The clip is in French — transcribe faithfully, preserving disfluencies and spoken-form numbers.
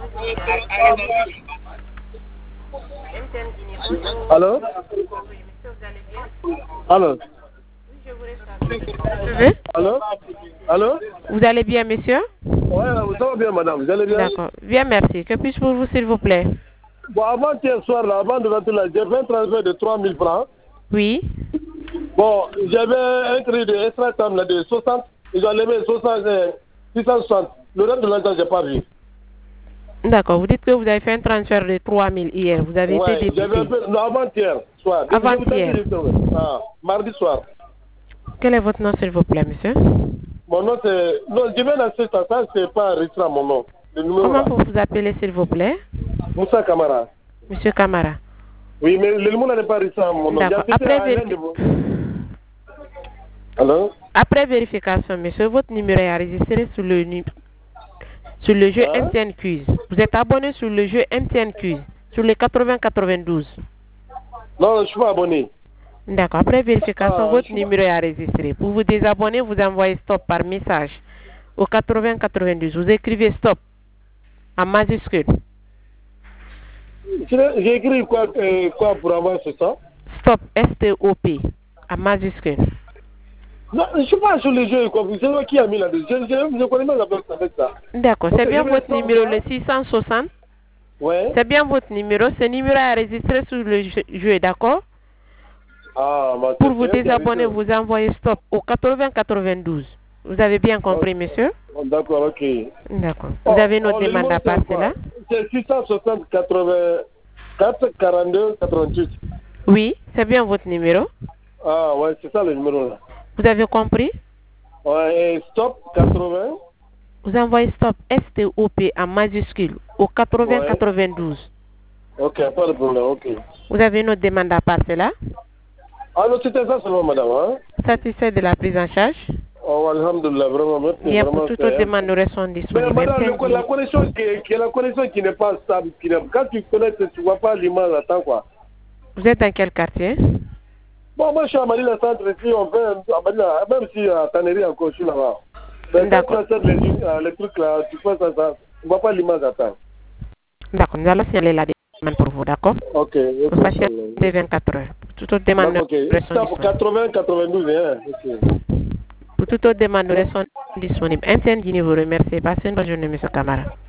Allô? Allô? Oui. Allô? Allô? Vous allez bien, monsieur? Ouais, ça va bien, madame. Vous allez bien? D'accord. Bien, merci. Que puis-je pour vous, s'il vous plaît? Bon, avant-hier soir, là, avant de rentrer là, j'ai fait un transfert de trois mille francs. Oui. Bon, j'avais un crédit de extra time là, de soixante. Ils ont levé soixante, euh, six cent soixante. Le reste de l'argent, je n'ai pas vu. D'accord. Vous dites que vous avez fait un transfert de trois mille hier. Vous avez Ouais, été j'avais un débité. peu. Non, avant-hier soir. Avant-hier. Ah, mardi soir. Quel est votre nom, s'il vous plaît, monsieur? Mon nom, c'est. Non, je viens d'assister à ça, c'est pas enregistré à mon nom. Le numéro Comment là. vous vous appelez, s'il vous plaît? Moussa Kamara. Monsieur Camara. Oui, mais le numéro n'est pas enregistré à mon nom. J'ai D'accord. assisté Après, à l'un vérifi- de vous. Alors? Après vérification, monsieur, votre numéro est enregistré sur le, nu- sur le jeu Hein? M T N Quiz. Vous êtes abonné sur le jeu M T N Quiz, sur les quatre-vingts quatre-vingt-douze. Non, je ne suis pas abonné. D'accord. Après vérification, Ah, je votre suis pas. numéro est enregistré. Pour vous désabonner, vous envoyez stop par message au quatre-vingts quatre-vingt-douze. Vous écrivez stop en majuscule. J'ai j'ai écrit quoi, euh, quoi pour avoir ce ça? Stop, S T O P, en majuscule. Non, je ne suis pas sur le jeu. quoi. C'est moi qui a mis là-dessus. Je, je, je connais même la personne avec ça. D'accord. Ok, C'est bien je vais votre stop numéro, là. le six cent soixante. Ouais. C'est bien votre numéro. Ce numéro est enregistré sur le jeu, jeu, d'accord? Ah, bah, Pour c'est vous c'est un qui a désabonner, arrêté. vous envoyez stop au quatre-vingts quatre-vingt-douze. Vous avez bien compris, monsieur? Oh, d'accord, ok. D'accord. Vous Oh, avez notre oh, le demande numéro à c'est passer quoi? là? C'est six cent soixante quatre-vingt-quatre quarante-deux quatre-vingt-huit. Oui, c'est bien votre numéro. Ah, ouais, c'est ça le numéro là. Vous avez compris? Ouais, et stop quatre-vingts. Vous envoyez stop S T O P en majuscule au quatre-vingts Ouais. quatre-vingt-douze. Ok, pas de problème, ok. Vous avez notre demande à passer là? Ah, non, c'était ça seulement, madame, hein? Satisfait de la prise en charge? Oh, alhamdulillah, vraiment, merci, Bien, pour vraiment, toute autre c'est... demande, nous restons Mais disponibles. madame, Merci, le- la connexion qui, qui est la connexion qui n'est pas stable, qui n'est- quand tu connectes, tu ne vois pas l'image à temps, quoi. vous êtes dans quel quartier? Bon, moi, je suis à Manila Centre, ici, on fait, à Manila, même si à Tannery encore, je suis là-bas. Mais quand tu D'accord. achètes les, euh, les trucs là, tu fais ça, ça, tu ne vois pas l'image à temps. D'accord, nous allons signaler la demande pour vous, d'accord? Ok, ok. Vous patientez vingt-quatre heures. Pour toute autre demande, D'accord, ok. nous restons Ça pour disponibles. quatre-vingts quatre-vingt-douze, hein. Ok. Pour toute autre demande, nous restons disponibles. Un Guinée vous remercie. Passez une bonne journée, monsieur Camara.